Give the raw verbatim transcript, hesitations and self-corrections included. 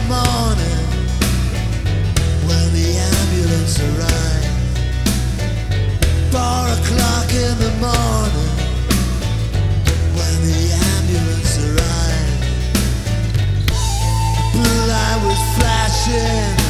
morning when the ambulance arrived. Four o'clock in the morning when the ambulance arrived. The blue light was flashing.